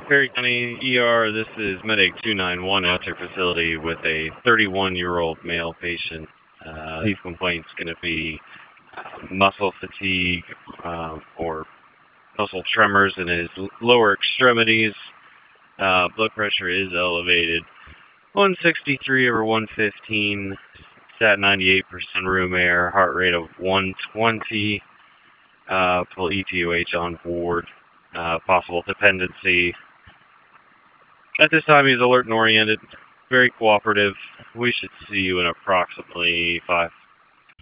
Perry County ER, this is Medic 291 at your facility with a 31-year-old male patient. His complaint's going to be muscle fatigue or muscle tremors in his lower extremities. Blood pressure is elevated. 163 over 115, sat 98% room air, heart rate of 120, full ETOH on board, possible dependency. At this time, he's alert and oriented, very cooperative. We should see you in approximately 5